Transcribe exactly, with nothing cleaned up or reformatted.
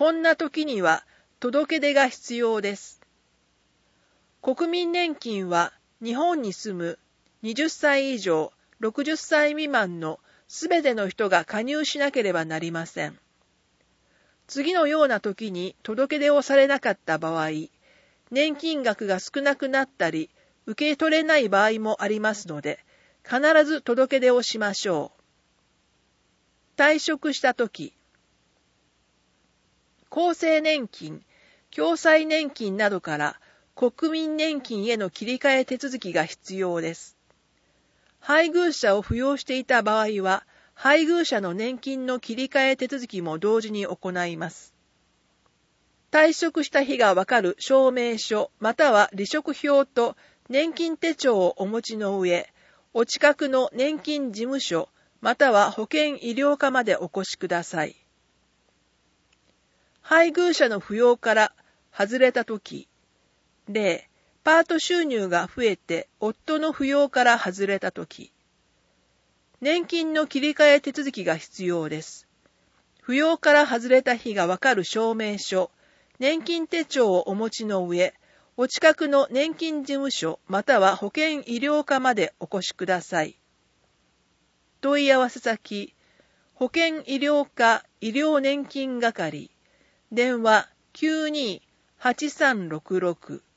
こんな時には届け出が必要です。国民年金は日本に住むはたち以上ろくじゅっさい未満のすべての人が加入しなければなりません。次のような時に届け出をされなかった場合、年金額が少なくなったり、受け取れない場合もありますので、必ず届け出をしましょう。退職した時、厚生年金、共済年金などから国民年金への切り替え手続きが必要です。配偶者を扶養していた場合は、配偶者の年金の切り替え手続きも同時に行います。退職した日がわかる証明書または離職票と年金手帳をお持ちの上、お近くの年金事務所または保険医療課までお越しください。配偶者の扶養から外れたとき、例、パート収入が増えて夫の扶養から外れたとき、年金の切り替え手続きが必要です。扶養から外れた日がわかる証明書、年金手帳をお持ちの上、お近くの年金事務所または保険医療課までお越しください。問い合わせ先、保険医療課医療年金係、電話 きゅうにーはちさんろくろく